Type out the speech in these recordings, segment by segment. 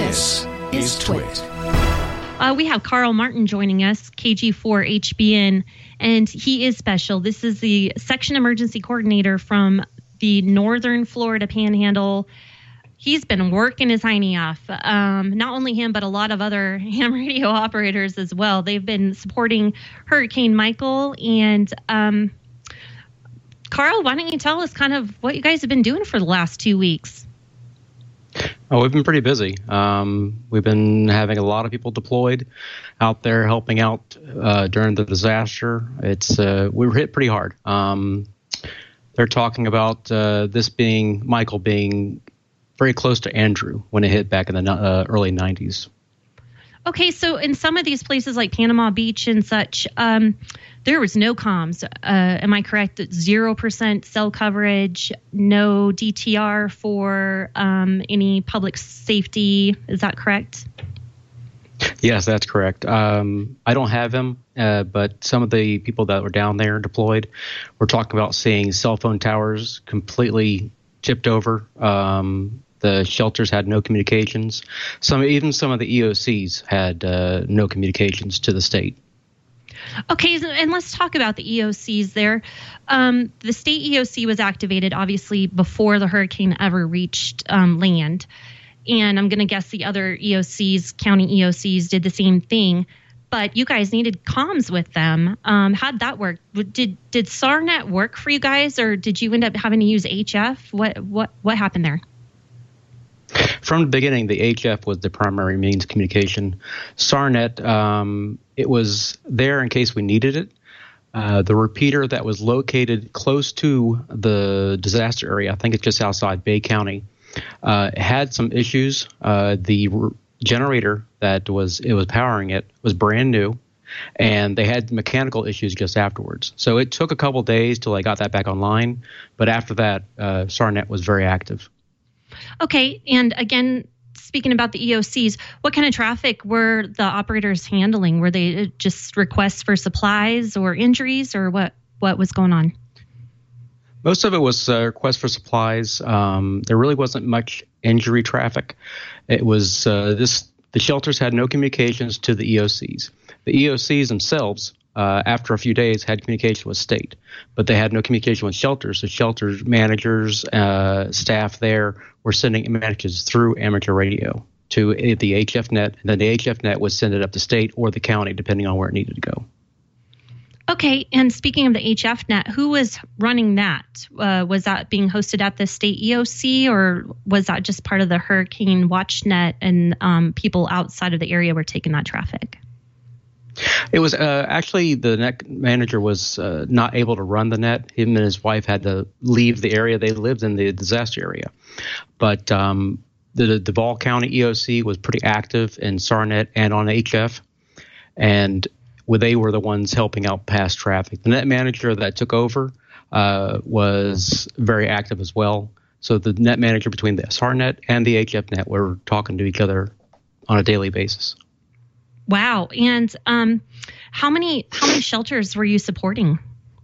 This is Twit. We have Carl Martin joining us, KG4HBN, and he is special. This is the Section Emergency Coordinator from the Northern Florida Panhandle. He's been working his hiney off. Not only him, but a lot of other ham radio operators as well. They've been supporting Hurricane Michael. And Carl, why don't you tell us kind of what you guys have been doing for the last 2 weeks? Oh, we've been pretty busy. We've been having a lot of people deployed out there helping out during the disaster. We were hit pretty hard. They're talking about Michael being very close to Andrew when it hit back in the early 90s. Okay, so in some of these places like Panama Beach and such, there was no comms. Am I correct? 0% cell coverage, no DTR for any public safety. Is that correct? Yes, that's correct. I don't have him, but some of the people that were down there deployed were talking about seeing cell phone towers completely tipped over. The shelters had no communications. Even some of the EOCs had no communications to the state. Okay, and let's talk about the EOCs there. The state EOC was activated, obviously, before the hurricane ever reached land. And I'm going to guess the other EOCs, county EOCs, did the same thing. But you guys needed comms with them. How'd that work? Did SARnet work for you guys, or did you end up having to use HF? What happened there? From the beginning, the HF was the primary means of communication. SARnet, it was there in case we needed it. The repeater that was located close to the disaster area, I think it's just outside Bay County, had some issues. The generator that was powering it was brand new, and they had mechanical issues just afterwards. So it took a couple days till I got that back online. But after that, SARnet was very active. Okay, and again, speaking about the EOCs, what kind of traffic were the operators handling? Were they just requests for supplies or injuries, or what was going on? Most of it was requests for supplies. There really wasn't much injury traffic. It was the shelters had no communications to the EOCs. The EOCs themselves, after a few days, had communication with state, but they had no communication with shelters. The shelters managers, staff there were sending messages through amateur radio to the HF net, and then the HF net would send it up to state or the county, depending on where it needed to go. Okay, and speaking of the HF net, who was running that? Was that being hosted at the state EOC, or was that just part of the Hurricane Watch net and people outside of the area were taking that traffic? It was actually the net manager was not able to run the net. Him and his wife had to leave the area. They lived in the disaster area. But the Duval County EOC was pretty active in SARnet and on HF. And they were the ones helping out past traffic. The net manager that took over was very active as well. So the net manager between the SARnet and the HF net were talking to each other on a daily basis. Wow. And how many shelters were you supporting?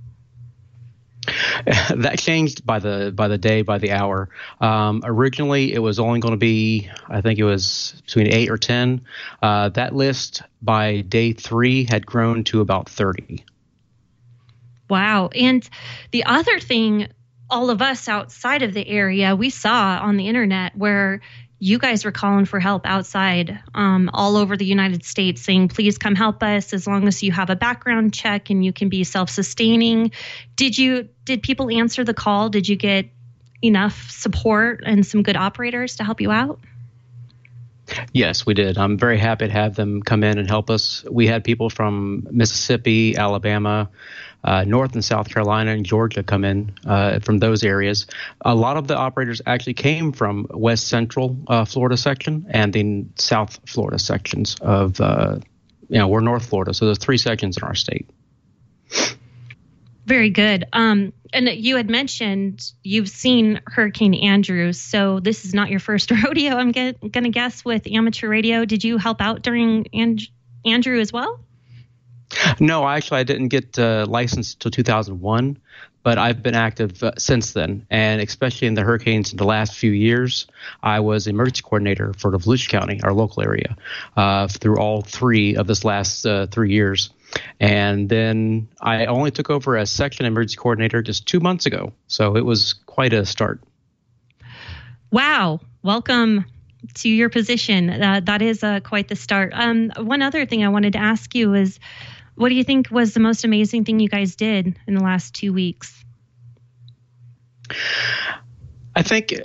That changed by the day, by the hour. Originally, it was only going to be, I think it was between 8 or 10. That list by day 3 had grown to about 30. Wow. And the other thing, all of us outside of the area, we saw on the internet where you guys were calling for help outside all over the United States, saying, please come help us as long as you have a background check and you can be self-sustaining. Did people answer the call? Did you get enough support and some good operators to help you out? Yes, we did. I'm very happy to have them come in and help us. We had people from Mississippi, Alabama, North and South Carolina and Georgia come in from those areas. A lot of the operators actually came from West Central Florida section and the South Florida sections of, we're North Florida. So there's 3 sections in our state. Very good. And you had mentioned you've seen Hurricane Andrew, so this is not your first rodeo, I'm going to guess, with amateur radio. Did you help out during Andrew as well? No, actually, I didn't get licensed until 2001, but I've been active since then. And especially in the hurricanes in the last few years, I was emergency coordinator for Volusia County, our local area, through all three of this last 3 years. And then I only took over as section emergency coordinator just 2 months ago. So it was quite a start. Wow. Welcome to your position. That is quite the start. One other thing I wanted to ask you is, what do you think was the most amazing thing you guys did in the last 2 weeks? I think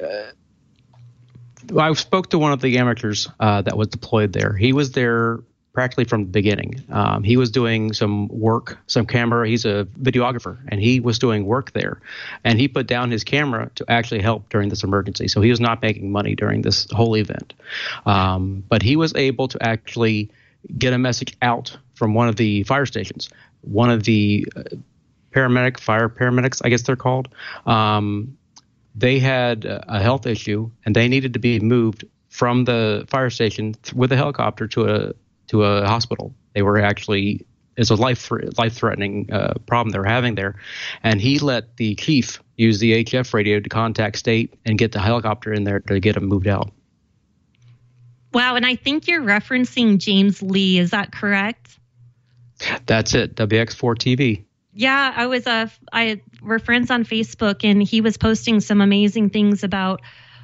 I spoke to one of the amateurs that was deployed there. He was there practically from the beginning. He was doing some work, some camera. He's a videographer, and he was doing work there. And he put down his camera to actually help during this emergency. So he was not making money during this whole event. But he was able to actually get a message out from one of the fire stations, one of the fire paramedics, I guess they're called. They had a health issue, and they needed to be moved from the fire station with a helicopter to a hospital. They were actually, it's a life-threatening problem they were having there. And he let the chief use the HF radio to contact state and get the helicopter in there to get them moved out. Wow, and I think you're referencing James Lee. Is that correct? That's it, WX4 TV. Yeah, we're friends on Facebook, and he was posting some amazing things about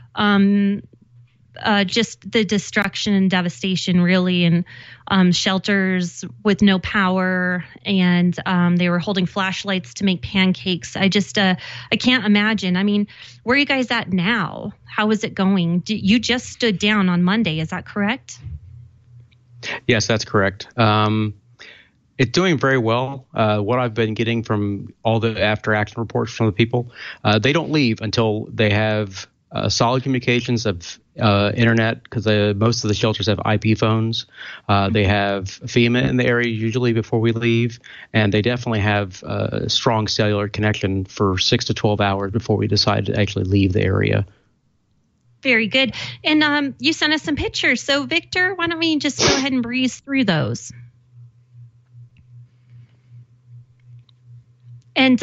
just the destruction and devastation, really, and shelters with no power, and they were holding flashlights to make pancakes. I can't imagine. I mean, where are you guys at now? How is it going? You just stood down on Monday, is that correct? Yes, that's correct. It's doing very well. What I've been getting from all the after-action reports from the people, they don't leave until they have solid communications of internet, because most of the shelters have IP phones. They have FEMA in the area usually before we leave, and they definitely have a strong cellular connection for 6 to 12 hours before we decide to actually leave the area. Very good. And you sent us some pictures. So, Victor, why don't we just go ahead and breeze through those? And,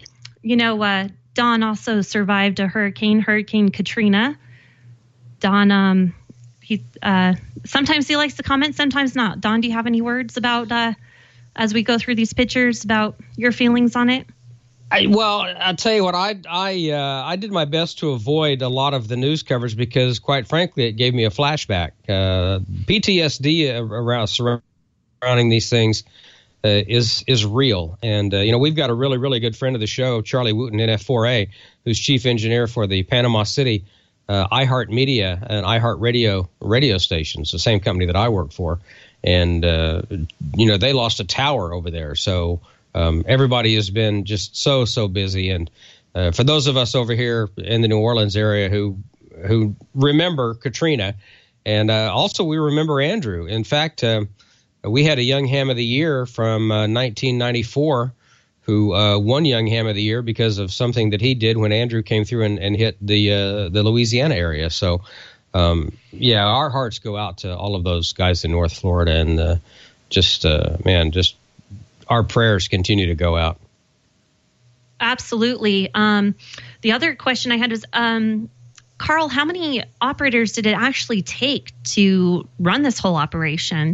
Don also survived a Hurricane Katrina. Don, sometimes he likes to comment, sometimes not. Don, do you have any words about, as we go through these pictures, about your feelings on it? I'll tell you what, I did my best to avoid a lot of the news coverage because, quite frankly, it gave me a flashback. PTSD around surrounding these things is real. And, we've got a really, really good friend of the show, Charlie Wooten, NF4A, who's chief engineer for the Panama City iHeartMedia and iHeartRadio radio stations, the same company that I work for. And, they lost a tower over there. So everybody has been just so busy. And for those of us over here in the New Orleans area who remember Katrina, and also we remember Andrew. In fact, we had a Young Ham of the Year from 1994 who won Young Ham of the Year because of something that he did when Andrew came through and hit the Louisiana area. So, our hearts go out to all of those guys in North Florida, and just our prayers continue to go out. Absolutely. The other question I had was, Carl, how many operators did it actually take to run this whole operation?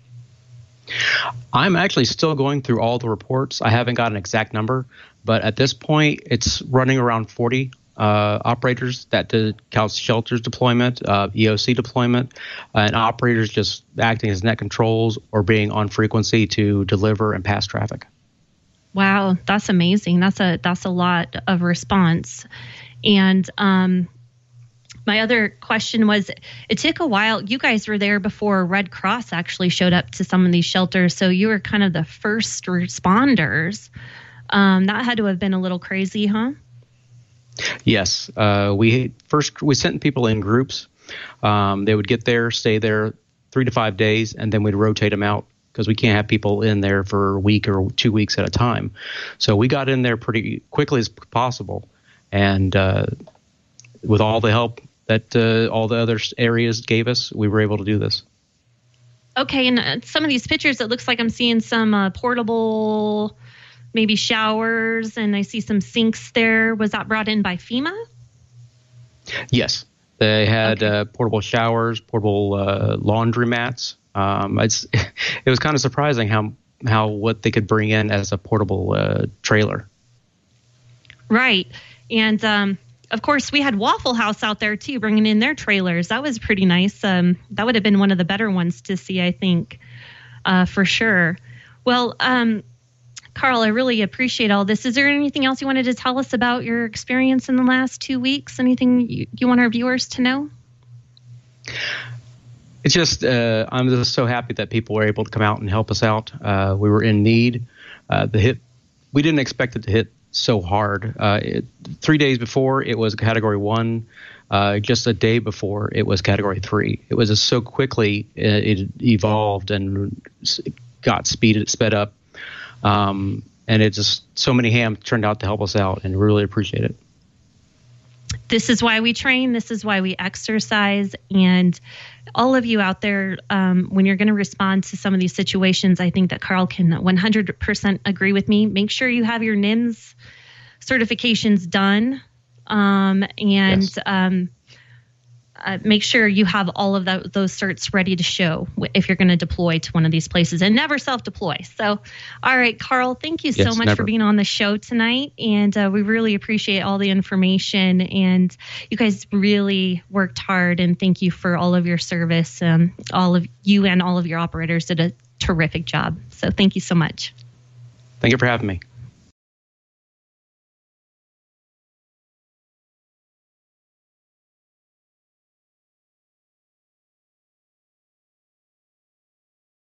I'm actually still going through all the reports. I haven't got an exact number, but at this point, it's running around 40 operators. That counts shelters deployment, EOC deployment, and operators just acting as net controls or being on frequency to deliver and pass traffic. Wow, that's amazing. That's a lot of response. And my other question was, it took a while. You guys were there before Red Cross actually showed up to some of these shelters, so you were kind of the first responders. That had to have been a little crazy, huh? Yes. We sent people in groups. They would get there, stay there 3 to 5 days, and then we'd rotate them out because we can't have people in there for a week or 2 weeks at a time. So we got in there pretty quickly as possible, and with all the help that all the other areas gave us, we were able to do this. Okay, and some of these pictures, it looks like I'm seeing some portable, maybe showers, and I see some sinks there. Was that brought in by FEMA? Yes, they had portable showers, portable laundry mats. It was kind of surprising how what they could bring in as a portable trailer. Right, and of course, we had Waffle House out there, too, bringing in their trailers. That was pretty nice. That would have been one of the better ones to see, I think, for sure. Well, Carl, I really appreciate all this. Is there anything else you wanted to tell us about your experience in the last 2 weeks? Anything you want our viewers to know? It's just I'm just so happy that people were able to come out and help us out. We were in need. We didn't expect it to hit so hard. 3 days before, it was Category 1. Just a day before, it was Category 3. It was just so quickly it evolved and got sped up. And it just, so many hands turned out to help us out, and really appreciate it. This is why we train. This is why we exercise. And all of you out there, when you're going to respond to some of these situations, I think that Carl can 100% agree with me. Make sure you have your NIMS certifications done. Yes. Make sure you have all of those certs ready to show if you're going to deploy to one of these places, and never self-deploy. So, all right, Carl, thank you so much for being on the show tonight. And we really appreciate all the information, and you guys really worked hard, and thank you for all of your service. All of you and all of your operators did a terrific job. So thank you so much. Thank you for having me.